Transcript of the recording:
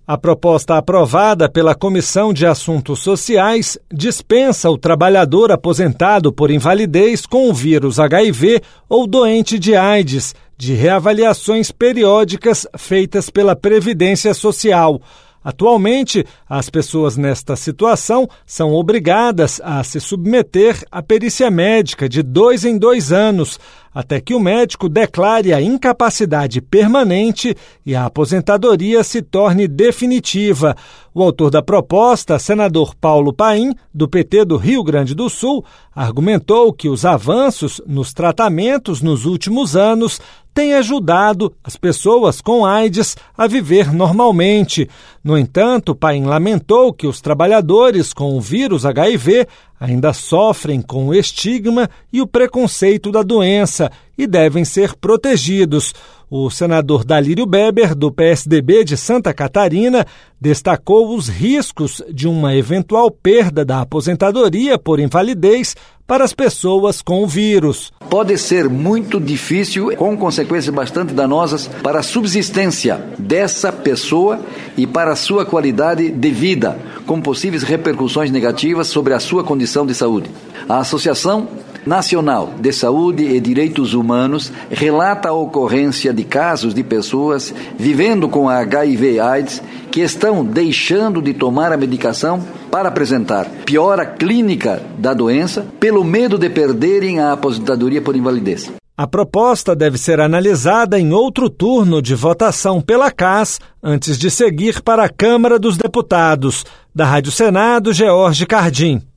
A proposta aprovada pela Comissão de Assuntos Sociais dispensa o trabalhador aposentado por invalidez com o vírus HIV ou doente de AIDS de reavaliações periódicas feitas pela Previdência Social. Atualmente, as pessoas nesta situação são obrigadas a se submeter à perícia médica de 2 em 2 anos, até que o médico declare a incapacidade permanente e a aposentadoria se torne definitiva. O autor da proposta, senador Paulo Paim, do PT do Rio Grande do Sul, argumentou que os avanços nos tratamentos nos últimos anos têm ajudado as pessoas com AIDS a viver normalmente. No entanto, Paim lamentou que os trabalhadores com o vírus HIV ainda sofrem com o estigma e o preconceito da doença e devem ser protegidos. O senador Dalírio Beber, do PSDB de Santa Catarina, destacou os riscos de uma eventual perda da aposentadoria por invalidez para as pessoas com o vírus. Pode ser muito difícil, com consequências bastante danosas para a subsistência dessa pessoa e para a sua qualidade de vida, com possíveis repercussões negativas sobre a sua condição de saúde. A Associação Nacional de Saúde e Direitos Humanos relata a ocorrência de casos de pessoas vivendo com HIV/AIDS que estão deixando de tomar a medicação para apresentar piora clínica da doença pelo medo de perderem a aposentadoria por invalidez. A proposta deve ser analisada em outro turno de votação pela CAS antes de seguir para a Câmara dos Deputados. Da Rádio Senado, George Cardim.